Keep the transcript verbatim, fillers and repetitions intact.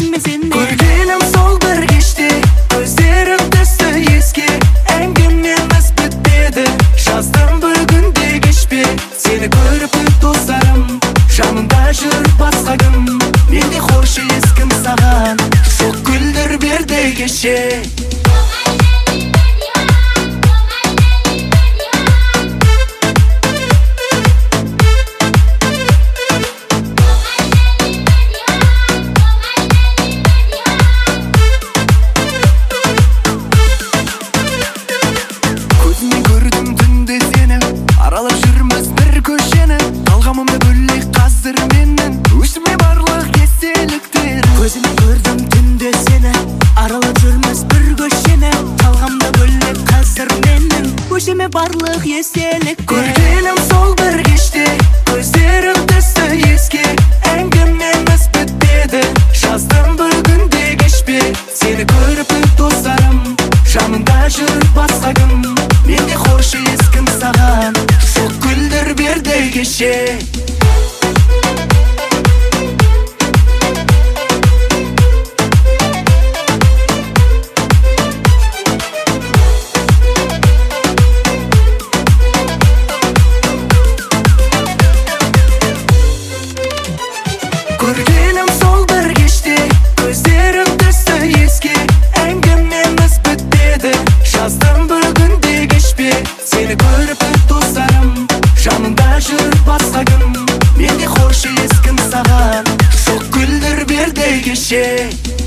өзіңме сен. Көргенім сол бір кеште, көздерің түсті еске. Әңгімеміз бітпеді, жаздым бүгінде кешпе. Сені көріп достарым, жанымда жүр басқа кім. Менде қойшы ескім саған, жоқ гүлдер берді кеше. Көзіммен көрдім түнде сені, аралап жүрміз бір көшені. Талғамымда бөлек қазір менің, өзіме барлық естеліктер. Көзіммен көрдім түнде сені, аралап жүрміз бір көшені. Талғамда бөлек қазір менің, өзіме барлық естеліктер. Көргенім сол бір кеште, көздерің түсті еске. Әңгімеміз бітпеді, жаздым бүгінде кешпе. Сені көріп достарым, жанымда жүр басқа кім. Менде қойшы ескім саған, жоқ гүлдер берді кеше. Көргенім сол бір кеште, көздерің түсті еске. Әңгімеміз бітпеді, жаздым бүгінде кешпе. Сені көріп достарым, жанымда жүр басқа кім. Менде қойшы ескім саған, жоқ гүлдер берді кеше.